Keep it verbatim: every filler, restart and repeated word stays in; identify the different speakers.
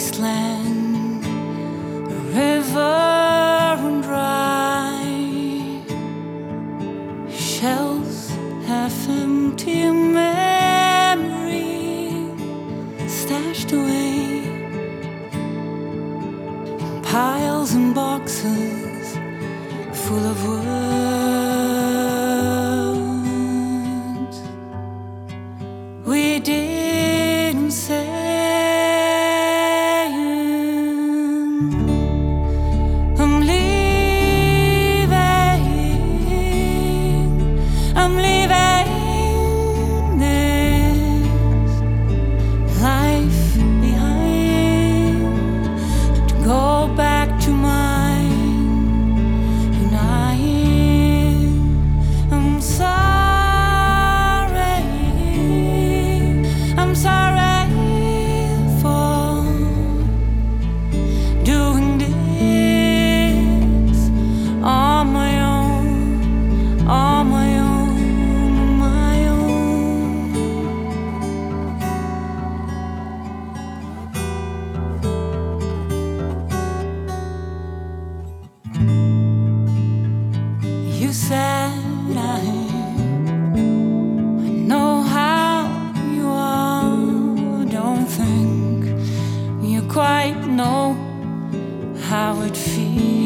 Speaker 1: wasteland, a river run dry, shelves half empty, memory stashed away in piles and boxes full of words we didn't say. I'm leaving, I'm leaving this life behind to go back to mine. And I am sorry, I'm sorry for doing this on my own, on my own, on my own. You said I, I know how you are. Don't think you quite know how it feels.